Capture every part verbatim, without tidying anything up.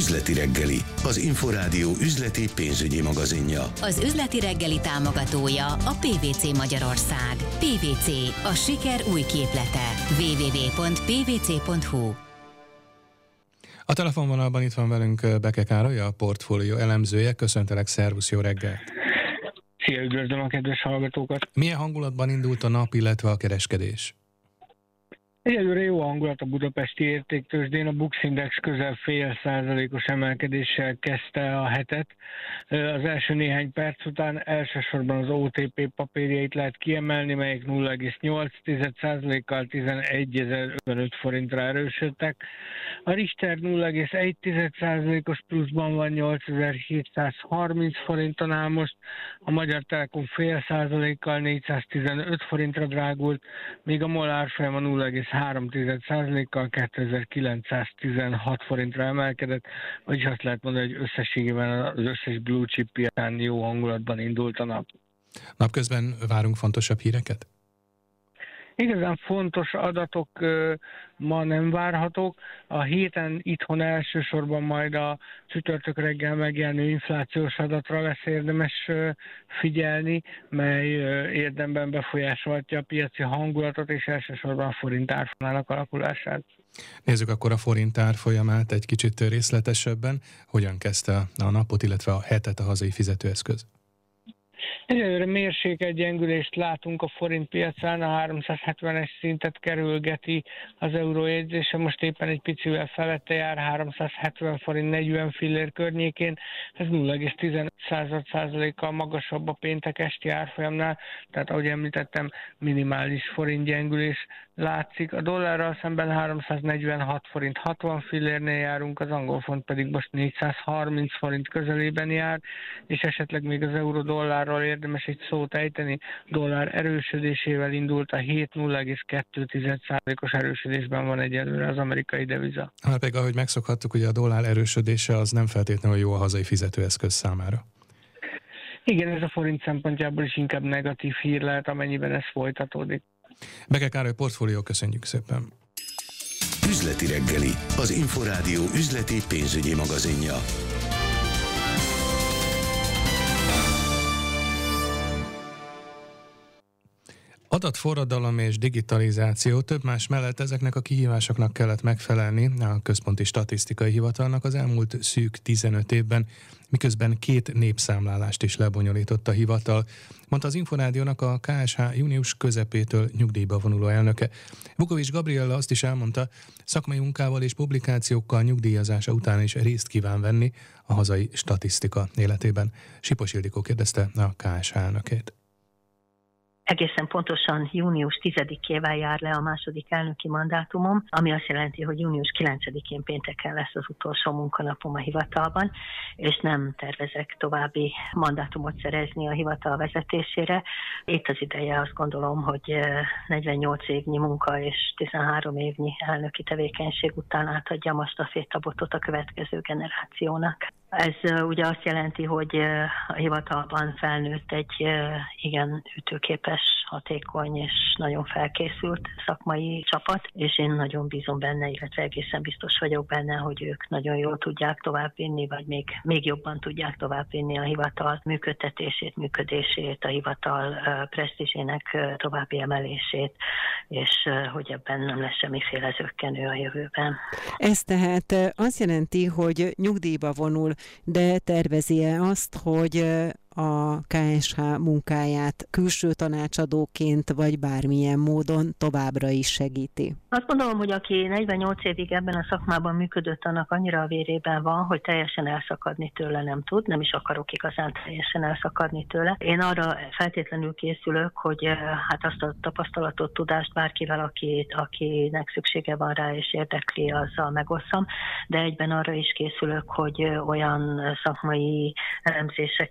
Üzleti reggeli, az Inforádió üzleti pénzügyi magazinja. Az üzleti reggeli támogatója a pé vé cé Magyarország. pé vé cé, a siker új képlete. double-u double-u double-u pont p v c pont h u. A telefonvonalban itt van velünk Beke Károly, a portfólió elemzője. Köszöntelek, szervusz, jó reggelt! Szia, üdvözlöm a kedves hallgatókat! Milyen hangulatban indult a nap, illetve a kereskedés? Egyelőre jó hangulat a budapesti értéktőzsdén, a Bux Index közel fél százalékos emelkedéssel kezdte a hetet. Az első néhány perc után elsősorban az o té pé papírjait lehet kiemelni, melyek nulla egész nyolc százalékkal tizenegyezer-ötvenöt forintra erősödtek. A Richter nulla egész egy százalékos pluszban van, nyolcezer-hétszázharminc forinton áll most, a Magyar Telekom fél százalékkal négyszáztizenöt forintra drágult, míg a MOL árfolyama nulla egész három százalékkal kétezer-kilencszáztizenhat forintra emelkedett, vagyis azt lehet mondani, hogy összességében az összes blue chip piacán jó hangulatban indult a nap. Napközben várunk fontosabb híreket? Igazán fontos adatok uh, ma nem várhatók. A héten itthon elsősorban majd a csütörtök reggel megjelenő inflációs adatra lesz érdemes uh, figyelni, mely uh, érdemben befolyásolhatja a piaci hangulatot, és elsősorban a forint árfolyamának alakulását. Nézzük akkor a forint árfolyamát egy kicsit részletesebben. Hogyan kezdte a napot, illetve a hetet a hazai fizetőeszköz? Egyelőre mérsékelt gyengülést látunk a forint piacán, a háromszázhetvenes szintet kerülgeti az eurójegyzése, most éppen egy picivel felette jár, háromszázhetven forint negyven fillér környékén, ez nulla egész tizenöt százalékkal magasabb a péntek esti árfolyamnál, tehát ahogy említettem, minimális forint gyengülés látszik. A dollárral szemben háromszáznegyvenhat forint hatvan fillérnél járunk, az angol font pedig most négyszázharminc forint közelében jár, és esetleg még az euró-dollárról érdemes egy szót ejteni. Dollár erősödésével indult a hét, nulla egész kettő százalékos erősödésben van egyelőre az amerikai deviza. Hát pedig ahogy megszokhattuk, ugye a dollár erősödése az nem feltétlenül jó a hazai fizetőeszköz számára. Igen, ez a forint szempontjából is inkább negatív hír lehet, amennyiben ez folytatódik. Beke Károly, portfólió, köszönjük szépen. Üzleti reggeli, az Inforádió üzleti pénzügyi magazinja. Adatforradalom és digitalizáció, több más mellett ezeknek a kihívásoknak kellett megfelelni a Központi Statisztikai Hivatalnak az elmúlt szűk tizenöt évben, miközben két népszámlálást is lebonyolított a hivatal, mondta az Inforádiónak a ká es há június közepétől nyugdíjba vonuló elnöke. Vukovics Gabriella azt is elmondta, szakmai munkával és publikációkkal nyugdíjazása után is részt kíván venni a hazai statisztika életében. Sipos Ildikó kérdezte a ká es há elnökét. Egészen pontosan június tizedikével jár le a második elnöki mandátumom, ami azt jelenti, hogy június kilencedikén pénteken lesz az utolsó munkanapom a hivatalban, és nem tervezek további mandátumot szerezni a hivatal vezetésére. Itt az ideje, azt gondolom, hogy negyvennyolc évnyi munka és tizenhárom évnyi elnöki tevékenység után átadjam a stafétabotot a következő generációnak. Ez ugye azt jelenti, hogy a hivatalban felnőtt egy igen ütőképes, hatékony és nagyon felkészült szakmai csapat, és én nagyon bízom benne, illetve egészen biztos vagyok benne, hogy ők nagyon jól tudják továbbvinni, vagy még, még jobban tudják továbbvinni a hivatal működtetését, működését, a hivatal presztízsének további emelését, és hogy ebben nem lesz semmiféle zökkenő a jövőben. Ez tehát azt jelenti, hogy nyugdíjba vonul, de tervezi-e azt, hogy a ká es há munkáját külső tanácsadóként vagy bármilyen módon továbbra is segíti? Azt gondolom, hogy aki negyvennyolc évig ebben a szakmában működött, annak annyira a vérében van, hogy teljesen elszakadni tőle nem tud, nem is akarok igazán teljesen elszakadni tőle. Én arra feltétlenül készülök, hogy hát azt a tapasztalatot, tudást bárkivel, aki, akinek szüksége van rá és érdekli, azzal megosszam, de egyben arra is készülök, hogy olyan szakmai elemzéseket,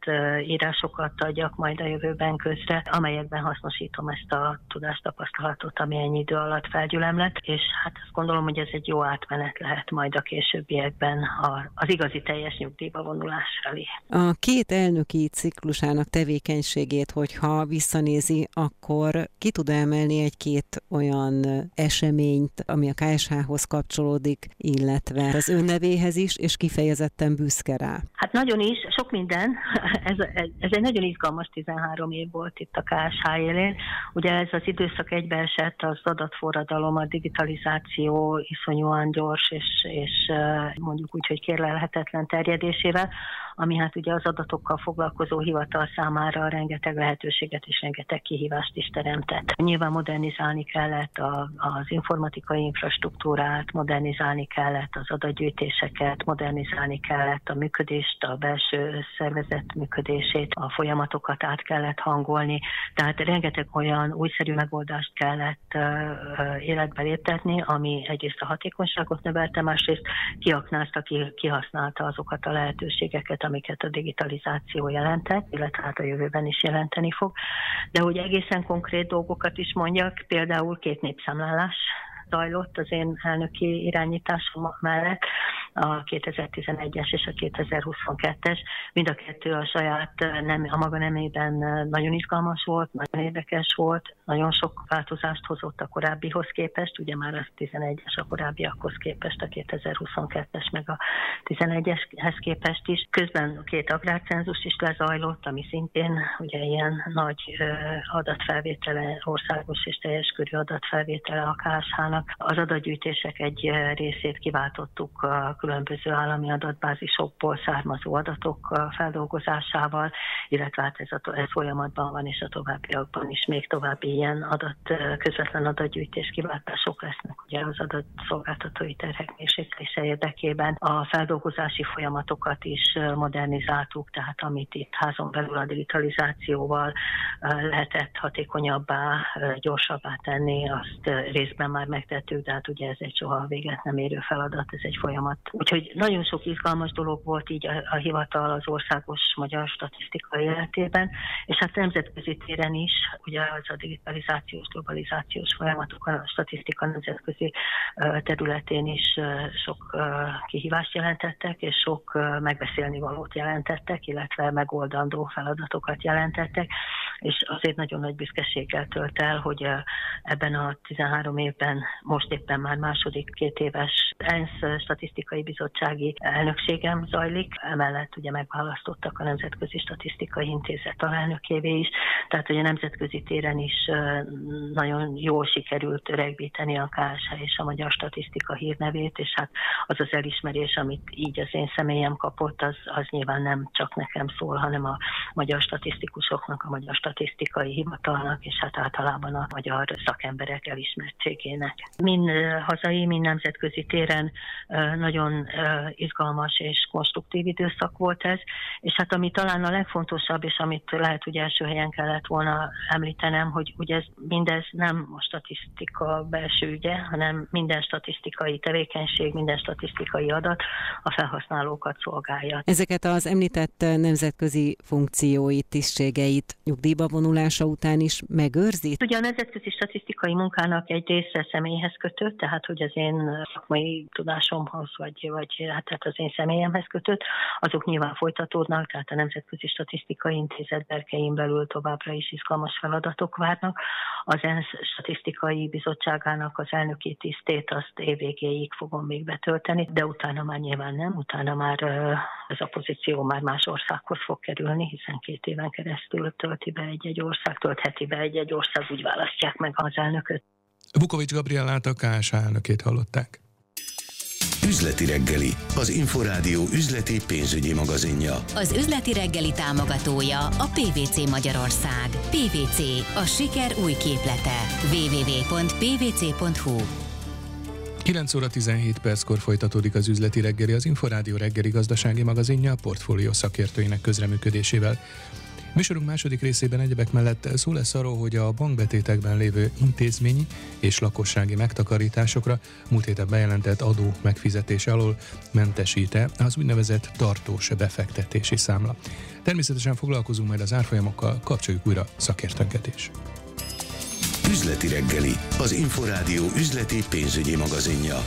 írásokat adjak majd a jövőben közre, amelyekben hasznosítom ezt a tudástapasztalatot, ami ennyi idő alatt felgyülem lett, és hát azt gondolom, hogy ez egy jó átmenet lehet majd a későbbiekben az igazi teljes nyugdíjba vonulás felé. A két elnöki ciklusának tevékenységét, hogyha visszanézi, akkor ki tud emelni egy-két olyan eseményt, ami a ká es há-hoz kapcsolódik, illetve az önnevéhez is, és kifejezetten büszke rá? Hát nagyon is, sok minden. Ez, ez egy nagyon izgalmas tizenhárom év volt itt a ká es há élén. Ugye ez az időszak egybeesett az adatforradalom, a digitalizáció iszonyúan gyors, és, és mondjuk úgy, hogy kérlelhetetlen terjedésével, ami hát ugye az adatokkal foglalkozó hivatal számára rengeteg lehetőséget és rengeteg kihívást is teremtett. Nyilván modernizálni kellett a, az informatikai infrastruktúrát, modernizálni kellett az adatgyűjtéseket, modernizálni kellett a működést, a belső szervezet működését, a folyamatokat át kellett hangolni, tehát rengeteg olyan újszerű megoldást kellett uh, életbe léptetni, ami egyrészt a hatékonyságot növelte, másrészt kiaknázta, ki, kihasználta azokat a lehetőségeket, amiket a digitalizáció jelentett, illetve hát a jövőben is jelenteni fog. De hogy egészen konkrét dolgokat is mondjak, például két népszámlálás zajlott az én elnöki irányításom mellett, a kétezer-tizenegyes és a kétezer-huszonkettes. Mind a kettő a saját nem, a maga nemében nagyon izgalmas volt, nagyon érdekes volt, nagyon sok változást hozott a korábbihoz képest, ugye már a tizenegyes a korábbiakhoz képest, a kétezer-huszonkettes meg a tizenegyeshez képest is. Közben két agrárcenzus is lezajlott, ami szintén ugye ilyen nagy adatfelvétele, országos és teljes körű adatfelvétele a ká es há-nak. Az adatgyűjtések egy részét kiváltottuk a különböző állami adatbázisokból származó adatok feldolgozásával, illetve hát ez, a, ez folyamatban van, és a továbbiakban is még további ilyen adat, közvetlen adatgyűjtés kiváltások lesznek, ugye az adatszolgáltatói terhek mérséklése érdekében. A feldolgozási folyamatokat is modernizáltuk, tehát amit itt házon belül a digitalizációval lehetett hatékonyabbá, gyorsabbá tenni, azt részben már megtettük, de hát ugye ez egy soha véget nem érő feladat, ez egy folyamat. Úgyhogy nagyon sok izgalmas dolog volt így a, a hivatal az országos magyar statisztikai életében, és hát nemzetközi téren is, ugye az a digitalizációs, globalizációs folyamatok, a statisztika nemzetközi területén is sok kihívást jelentettek, és sok megbeszélni valót jelentettek, illetve megoldandó feladatokat jelentettek, és azért nagyon nagy büszkeséggel tölt el, hogy ebben a tizenhárom évben, most éppen már második két éves ENSZ statisztikai bizottsági elnökségem zajlik, emellett ugye megválasztottak a Nemzetközi Statisztikai Intézet alelnökévé is, tehát ugye nemzetközi téren is nagyon jól sikerült öregbíteni a ká es há és a magyar statisztika hírnevét, és hát az az elismerés, amit így az én személyem kapott, az, az nyilván nem csak nekem szól, hanem a magyar statisztikusoknak, a magyar statisztikai hivatalnak, és hát általában a magyar szakemberek elismertségének. Mind hazai, mind nemzetközi téren nagyon izgalmas és konstruktív időszak volt ez, és hát ami talán a legfontosabb, és amit lehet, hogy első helyen kellett volna említenem, hogy ugye ez, mindez nem a statisztika belső ügye, hanem minden statisztikai tevékenység, minden statisztikai adat a felhasználókat szolgálja. Ezeket az említett nemzetközi funkcióit, tisztségeit nyugdíjba vonulása után is megőrzi? Ugye a nemzetközi statisztikai munkának egy része személyhez kötött, tehát hogy az én szakmai tudásomhoz, vagy, vagy hát az én személyemhez kötött, azok nyilván folytatódnak, tehát a Nemzetközi Statisztikai Intézet berkein belül továbbra is izgalmas feladatok várnak. Az ENSZ Statisztikai Bizottságának az elnöki tisztét azt évvégéig fogom még betölteni, de utána már nyilván nem, utána már ez a pozíció már más országhoz fog kerülni, hiszen két éven keresztül tölti be egy-egy ország, töltheti be egy-egy ország, úgy választják meg az elnököt. Vukovics Gabriellát, a ká es há elnökét hallották. Üzleti reggeli, az Inforádió üzleti pénzügyi magazinja. Az üzleti reggeli támogatója a pé vé cé Magyarország. pé vé cé, a siker új képlete. double-u double-u double-u pont p v c pont h u kilenc óra tizenhét perckor folytatódik az üzleti reggeli, az Inforádió reggeli gazdasági magazinja a portfólió szakértőinek közreműködésével. Műsorunk második részében egyebek mellett szó lesz arról, hogy a bankbetétekben lévő intézményi és lakossági megtakarításokra múlt héten bejelentett adó megfizetése alól mentesít-e az úgynevezett tartós befektetési számla. Természetesen foglalkozunk majd az árfolyamokkal, kapcsoljuk újra szakértőnket is. Üzleti reggeli, az Inforádió üzleti pénzügyi magazinja.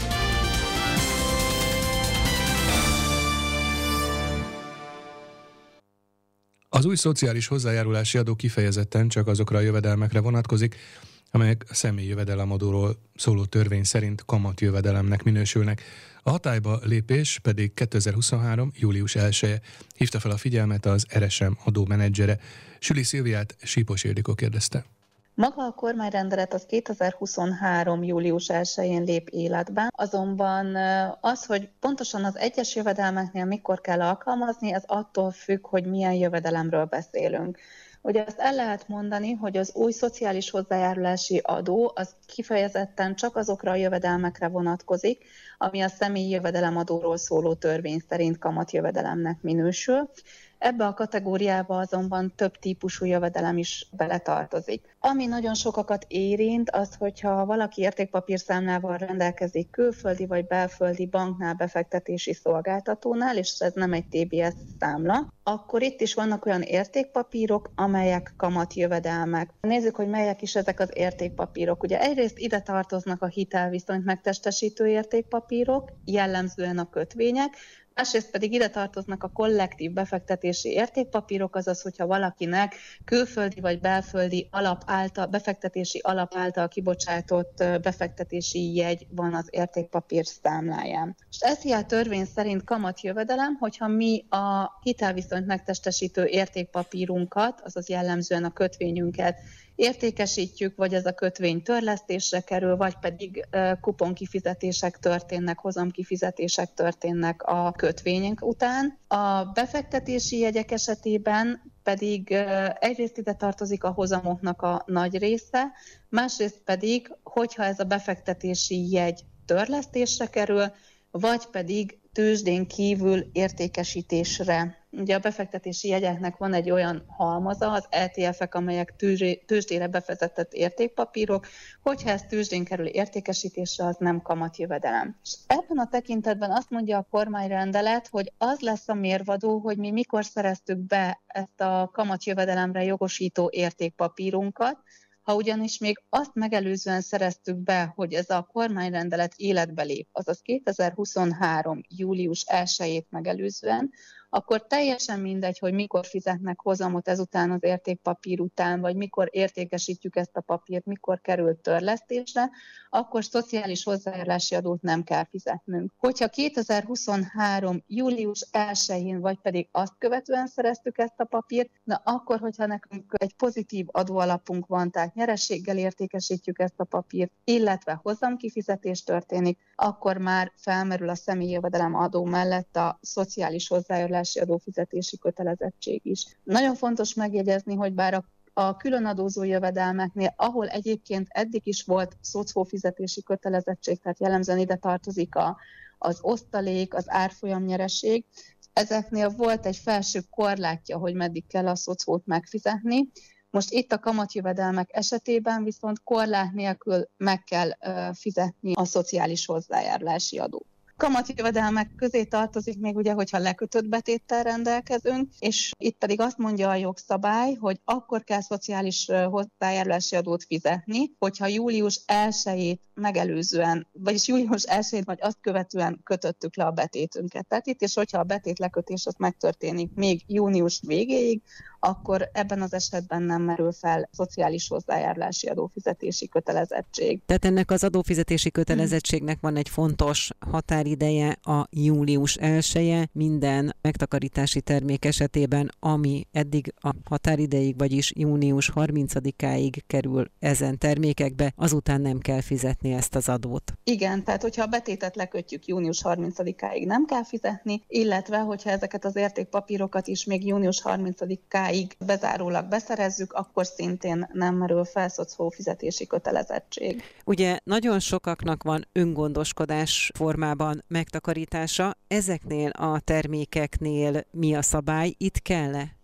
Az új szociális hozzájárulási adó kifejezetten csak azokra a jövedelmekre vonatkozik, amelyek a személyi jövedelemadóról szóló törvény szerint kamatjövedelemnek minősülnek. A hatályba lépés pedig kétezer-huszonhárom. július elseje. Hívta fel a figyelmet az er es em adómenedzsere. Süli Szilviát Sípos Ildikó kérdezte. Maga a kormányrendelet az kétezer-huszonhárom. július elsején lép életbe, azonban az, hogy pontosan az egyes jövedelmeknél mikor kell alkalmazni, ez attól függ, hogy milyen jövedelemről beszélünk. Ugye azt el lehet mondani, hogy az új szociális hozzájárulási adó az kifejezetten csak azokra a jövedelmekre vonatkozik, ami a személyi jövedelemadóról szóló törvény szerint kamatjövedelemnek minősül. Ebbe a kategóriába azonban több típusú jövedelem is beletartozik. Ami nagyon sokakat érint, az, hogyha valaki értékpapírszámlával rendelkezik külföldi vagy belföldi banknál, befektetési szolgáltatónál, és ez nem egy té bé es számla, akkor itt is vannak olyan értékpapírok, amelyek kamatjövedelmek. Nézzük, hogy melyek is ezek az értékpapírok. Ugye egyrészt ide tartoznak a hitelviszonyt megtestesítő értékpapírok, jellemzően a kötvények, másrészt pedig ide tartoznak a kollektív befektetési értékpapírok, azaz, hogyha valakinek külföldi vagy belföldi alap által, befektetési alap által kibocsátott befektetési jegy van az értékpapír számláján. És ez ilyen törvény szerint kamatjövedelem, hogyha mi a hitelviszonyt megtestesítő értékpapírunkat, azaz jellemzően a kötvényünket értékesítjük, vagy ez a kötvény törlesztésre kerül, vagy pedig kuponkifizetések történnek, hozamkifizetések történnek a kötvényünk után. A befektetési jegyek esetében pedig egyrészt ide tartozik a hozamoknak a nagy része, másrészt pedig, hogyha ez a befektetési jegy törlesztésre kerül, vagy pedig tőzsdén kívül értékesítésre. Ugye a befektetési jegyeknek van egy olyan halmaza, az é té ef-ek, amelyek tőzsdére befektetett értékpapírok, hogyha ez tőzsdén kerül értékesítésre, az nem kamatjövedelem. És ebben a tekintetben azt mondja a kormányrendelet, hogy az lesz a mérvadó, hogy mi mikor szereztük be ezt a kamatjövedelemre jogosító értékpapírunkat. Ha ugyanis még azt megelőzően szereztük be, hogy ez a kormányrendelet életbe lép, azaz kétezer-huszonhárom. július elsejét megelőzően, akkor teljesen mindegy, hogy mikor fizetnek hozamot ezután az értékpapír után, vagy mikor értékesítjük ezt a papírt, mikor kerül törlesztésre, akkor szociális hozzájárulási adót nem kell fizetnünk. Hogyha kétezer-huszonhárom. július elsején, vagy pedig azt követően szereztük ezt a papírt, na akkor, hogyha nekünk egy pozitív adóalapunk van, tehát nyereséggel értékesítjük ezt a papírt, illetve hozamkifizetés történik, akkor már felmerül a személyi jövedelem adó mellett a szociális hozzájárulási adófizetési kötelezettség is. Nagyon fontos megjegyezni, hogy bár a A különadózó jövedelmeknél, ahol egyébként eddig is volt szocfófizetési kötelezettség, tehát jellemzően ide tartozik a, az osztalék, az árfolyamnyereség, ezeknél volt egy felső korlátja, hogy meddig kell a szocfót megfizetni. Most itt a kamatjövedelmek esetében viszont korlát nélkül meg kell uh, fizetni a szociális hozzájárulási adót. Kamatjövedelmek közé tartozik még ugye, hogyha lekötött betéttel rendelkezünk, és itt pedig azt mondja a jogszabály, hogy akkor kell szociális hozzájárulási adót fizetni, hogyha július elsejét megelőzően, vagyis július elsejét vagy azt követően kötöttük le a betétünket. Tehát itt is, hogyha a betét lekötés az megtörténik még június végéig, akkor ebben az esetben nem merül fel szociális hozzájárulási adófizetési kötelezettség. Tehát ennek az adófizetési kötelezettségnek van egy fontos határideje, a július elseje minden megtakarítási termék esetében, ami eddig a határideig, vagyis június harmincadikáig kerül ezen termékekbe, azután nem kell fizetni ezt az adót. Igen, tehát hogyha a betétet lekötjük június harmincadikáig nem kell fizetni, illetve hogyha ezeket az értékpapírokat is még június harmincadikáig bezárólag beszerezzük, akkor szintén nem merül fel szocfófizetési kötelezettség. Ugye nagyon sokaknak van öngondoskodás formában megtakarítása. Ezeknél a termékeknél mi a szabály? Itt kell-e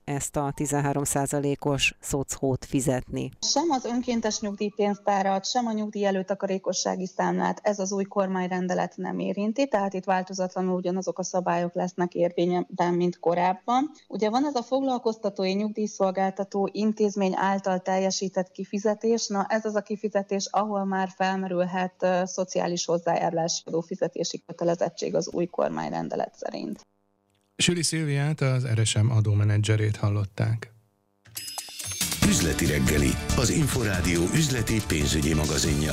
ezt a tizenhárom százalékos szocót fizetni. Sem az önkéntes nyugdíjpénztárat, sem a nyugdíj előtakarékossági számlát ez az új kormányrendelet nem érinti, tehát itt változatlanul ugyanazok a szabályok lesznek érvényben, mint korábban. Ugye van ez a foglalkoztatói nyugdíjszolgáltató intézmény által teljesített kifizetés, na ez az a kifizetés, ahol már felmerülhet uh, szociális hozzájárulási adófizetési kötelezettség az új kormányrendelet szerint. Süli Szilviát, az er es em adómenedzserét hallották. Üzleti reggeli, az Inforádió üzleti pénzügyi magazinja.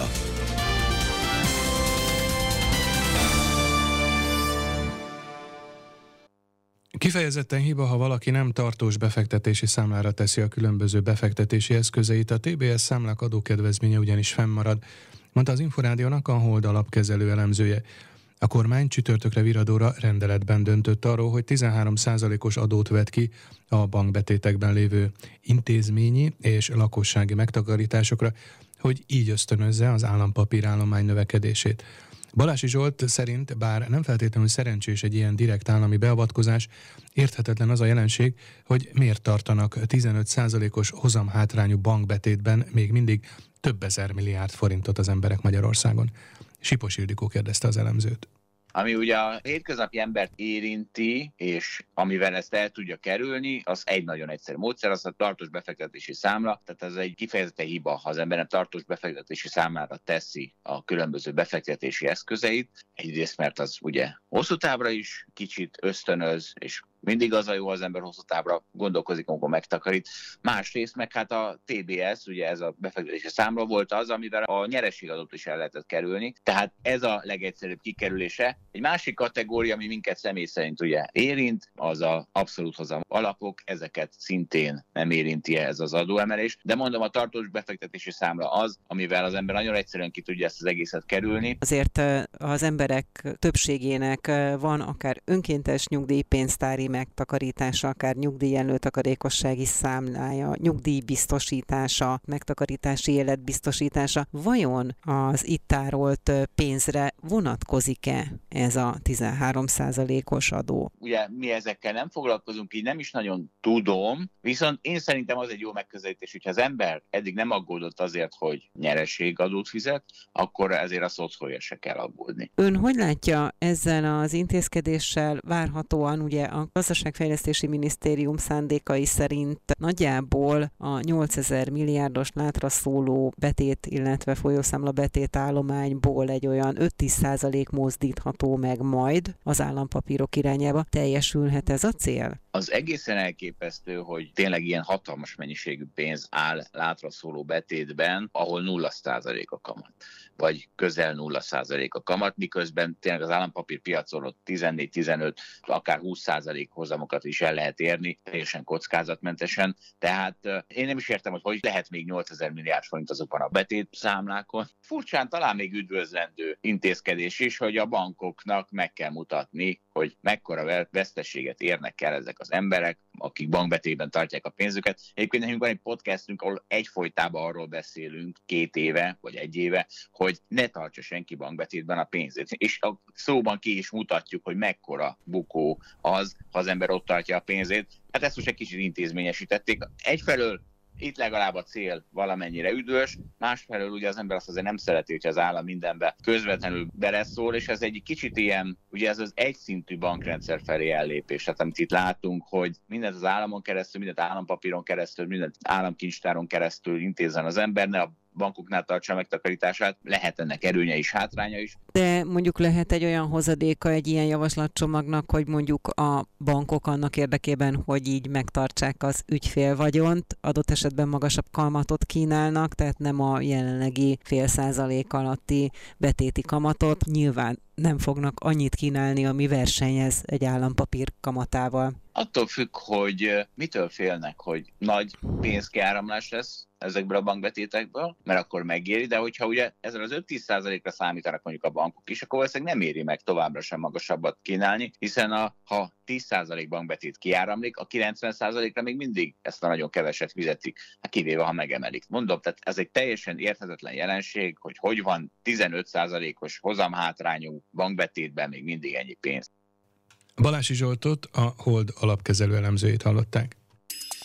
Kifejezetten hiba, ha valaki nem tartós befektetési számlára teszi a különböző befektetési eszközeit, a té bé es számlák adókedvezménye ugyanis fennmarad, mondta az Inforádiónak a Hold alapkezelő elemzője. A kormány csütörtökre viradóra rendeletben döntött arról, hogy tizenhárom százalékos adót vet ki a bankbetétekben lévő intézményi és lakossági megtakarításokra, hogy így ösztönözze az állampapírállomány növekedését. Balási Zsolt szerint, bár nem feltétlenül szerencsés egy ilyen direkt állami beavatkozás, érthetetlen az a jelenség, hogy miért tartanak tizenöt százalékos hozamhátrányú bankbetétben még mindig több ezer milliárd forintot az emberek Magyarországon. Sipos Ildikó kérdezte az elemzőt. Ami ugye a hétköznapi embert érinti, és amivel ezt el tudja kerülni, az egy nagyon egyszerű módszer, az a tartós befektetési számla. Tehát ez egy kifejezetten hiba, ha az ember nem tartós befektetési számlára teszi a különböző befektetési eszközeit. Egyrészt, mert az ugye hosszú távra is kicsit ösztönöz, és mindig az a jó, az ember hosszú távra gondolkozik, amikor megtakarít. Másrészt meg hát a té bé es, ugye ez a befektetési számla volt az, amivel a nyereségadót is el lehetett kerülni. Tehát ez a legegyszerűbb kikerülése. Egy másik kategória, ami minket személy szerint ugye érint, az a abszolút hozam alapok, ezeket szintén nem érinti ez az adóemelés. De mondom, a tartós befektetési számla az, amivel az ember nagyon egyszerűen ki tudja ezt az egészet kerülni. Azért az emberek többségének van akár önkéntes nyugdíjpénztári megtakarítása, akár nyugdíj előtakarékossági számlája, nyugdíjbiztosítása, megtakarítási életbiztosítása. Vajon az itt tárolt pénzre vonatkozik-e ez a tizenhárom százalékos adó? Ugye mi ezekkel nem foglalkozunk, így nem is nagyon tudom, viszont én szerintem az egy jó megközelítés, hogyha az ember eddig nem aggódott azért, hogy nyereségadót fizet, akkor ezért a szocója se kell aggódni. Ön hogy látja ezzel az intézkedéssel várhatóan ugye a Gazdaságfejlesztési Minisztérium szándékai szerint nagyjából a nyolcezer milliárdos látra szóló betét, illetve folyószámla betét állományból egy olyan öt-tíz százalék mozdítható meg majd az állampapírok irányába. Teljesülhet ez a cél? Az egészen elképesztő, hogy tényleg ilyen hatalmas mennyiségű pénz áll látra szóló betétben, ahol nulla százalék a kamat, vagy közel nulla százalék a kamat, miközben tényleg az állampapírpiacon tizennégy-tizenöt, akár húsz százalék hozamokat is el lehet érni, teljesen kockázatmentesen. Tehát én nem is értem, hogy hogy lehet még nyolcezer milliárd forint azokon a betét számlákon. Furcsán talán még üdvözlendő intézkedés is, hogy a bankoknak meg kell mutatni, hogy mekkora veszteséget érnek el ezek az emberek, akik bankbetétben tartják a pénzüket. Egyébként nekünk van egy podcastünk, ahol egyfolytában arról beszélünk két éve, vagy egy éve, hogy ne tartsa senki bankbetétben a pénzét. És a szóban ki is mutatjuk, hogy mekkora bukó az, ha az ember ott tartja a pénzét. Hát ezt most egy kicsit intézményesítették. Egyfelől itt legalább a cél valamennyire üdvös, másfelől ugye az ember azt azért nem szereti, hogy az állam mindenbe közvetlenül beleszól, és ez egy kicsit ilyen, ugye ez az egyszintű bankrendszer felé ellépés, tehát amit itt látunk, hogy mindent az államon keresztül, mindent állampapíron keresztül, mindent államkincstáron keresztül intézzen az ember, ne a bankoknál tartsa a megtakarítását, lehet ennek erőnye is, hátránya is. De mondjuk lehet egy olyan hozadéka egy ilyen javaslatcsomagnak, hogy mondjuk a bankok annak érdekében, hogy így megtartsák az ügyfélvagyont, adott esetben magasabb kamatot kínálnak, tehát nem a jelenlegi fél százalék alatti betéti kamatot. Nyilván nem fognak annyit kínálni, ami versenyez egy állampapír kamatával. Attól függ, hogy mitől félnek, hogy nagy pénzkiáramlás lesz ezekből a bankbetétekből, mert akkor megéri, de hogyha ugye ezzel az öt-tíz százalékra számítanak mondjuk a bankok is, akkor valószínűleg nem éri meg továbbra sem magasabbat kínálni, hiszen a, ha tíz százalék bankbetét kiáramlik, a kilencven százalékra még mindig ezt a nagyon keveset fizetik, hát kivéve, ha megemelik. Mondom, tehát ez egy teljesen érthetetlen jelenség, hogy hogy van tizenöt százalékos hozamhátrányú bankbetétben még mindig ennyi pénz. Balási Zsoltot, a Hold alapkezelő elemzőjét hallották.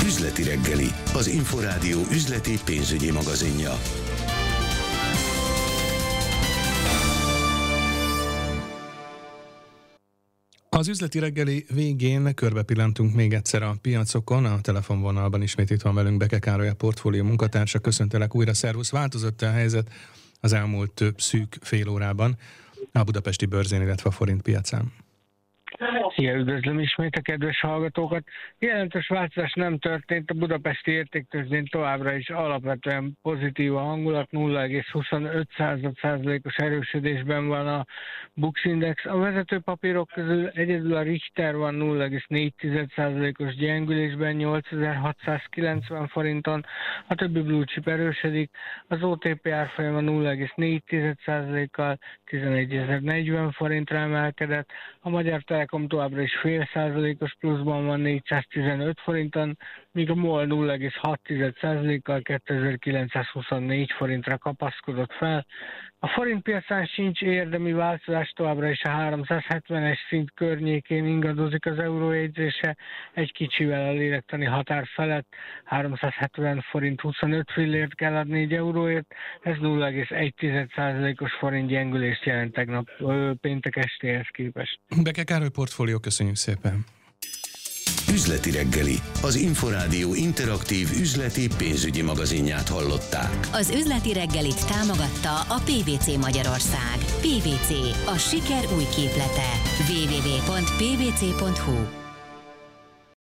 Üzleti reggeli, az Inforádió üzleti pénzügyi magazinja. Az üzleti reggeli végén körbepillantunk még egyszer a piacokon, a telefonvonalban ismét itt van velünk Beke Károly, a portfólió munkatársa. Köszöntelek újra, szervusz! Változott a helyzet az elmúlt szűk fél órában a budapesti bőrzén, illetve a forint piacán? Szia, üdvözlöm ismét a kedves hallgatókat. Jelentős változás nem történt, a budapesti értéktőzsdén továbbra is alapvetően pozitív a hangulat, nulla egész huszonöt százalékos erősödésben van a Bux Index. A vezető papírok közül egyedül a Richter van nulla egész négy százalékos gyengülésben, nyolcezer-hatszázkilencven forinton, a többi blue chip erősödik, az o té pé árfolyama nulla egész négy százalékkal tizenegyezer-negyven forintra emelkedett, a Magyar Telekom továbbra is fél százalékos pluszban van négyszáztizenöt forinton, míg a MOL nulla egész hat százalékkal kétezer-kilencszázhuszonnégy forintra kapaszkodott fel. A forint piacán sincs érdemi változás, továbbra is a háromszázhetvenes szint környékén ingadozik az eurójegyzése, egy kicsivel a lélektani határ felett, háromszázhetven forint huszonöt fillért kell adni egy euróért, ez nulla egész egy százalékos forint gyengülést jelent tegnap ö, péntek estéhez képest. Beke Károly, portfólió, köszönjük szépen! Üzleti reggeli, az Inforádió interaktív üzleti pénzügyi magazinját hallották. Az üzleti reggelit támogatta a pé vé cé Magyarország. pé vé cé, a siker új képlete. double-u double-u double-u pont pé vé cé pont hu